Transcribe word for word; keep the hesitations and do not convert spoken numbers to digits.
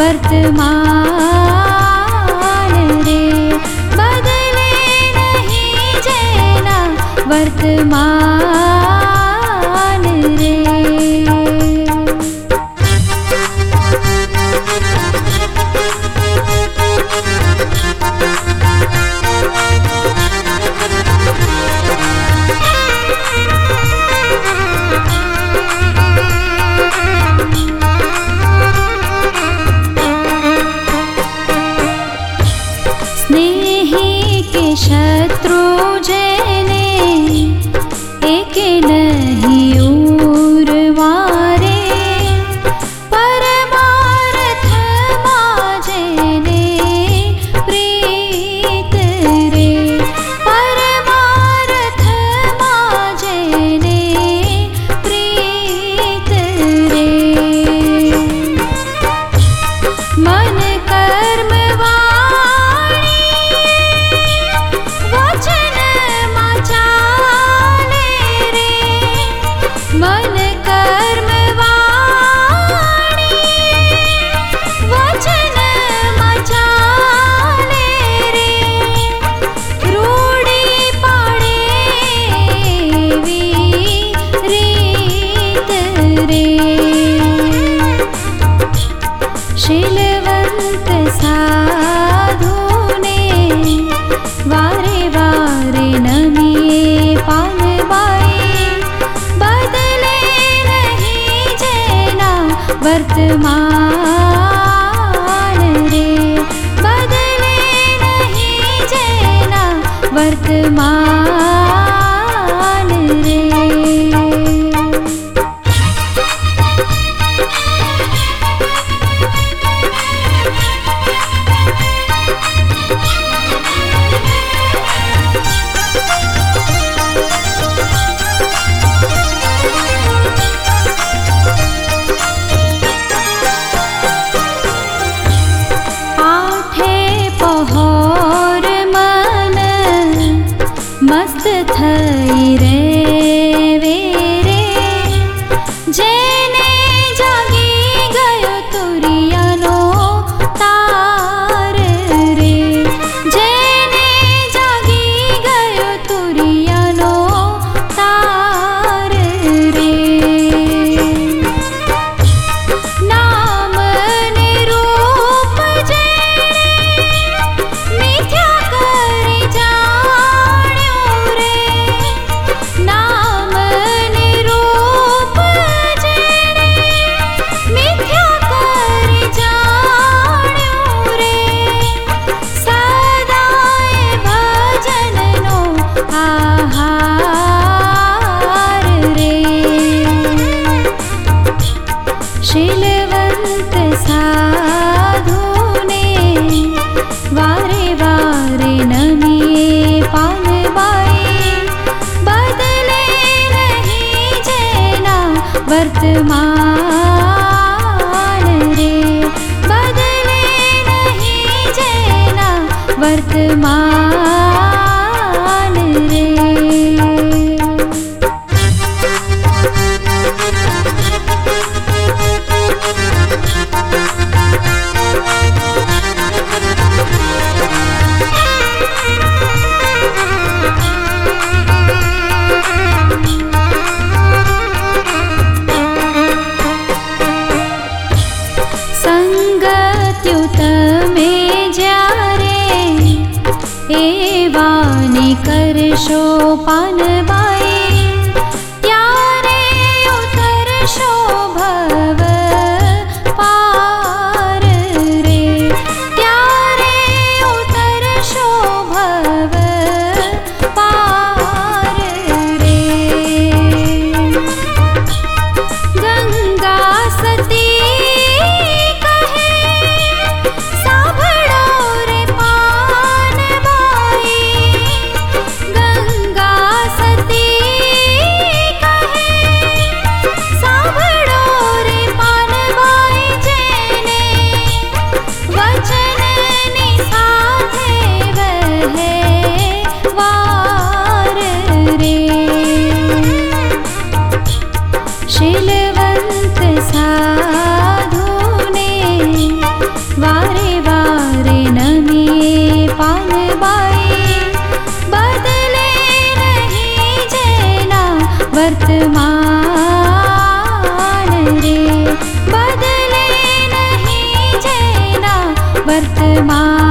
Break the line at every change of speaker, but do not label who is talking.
वर्तमान रे, बदले नहीं जेना वर्तमान रे। शत्रु जने एक नहीं उर्वारे, परमार्थ माजने प्रीत रे, परमार्थ माजने प्रीत रे। मन कर्म मन कर्म वाणी वचन मचाले रे, रूढ़ी पाड़े रीत रे। शीलवंत साधु ने वारे वारे नमिए पालबाई, वर्तमान रे, बदले नहीं जेना वर्तमान रे। मस्त थई रे वेरे, जेने जागी गयो तुरियानो तार रे, जेने जागी गयो तुरियानो तार रे। नाम निरूप जेने मिथ्या करी जा, नाम निरूप जेने मिथ्या कर जाण्यो रे, सदाय भजननो आहार रे। शीलवंत साधु ने वारे वारे नमिए पालबाई, बदले नहीं जेना वर्तमान रे, बदले नहीं जेना वर्तमान रे। संगत्युत में ज्यारे एवानी करशो पानबाई, त्यारे उतरशो भव पार रे, त्यारे उतरशो भव पार रे। गंगा सती गंगा सती वर्तमान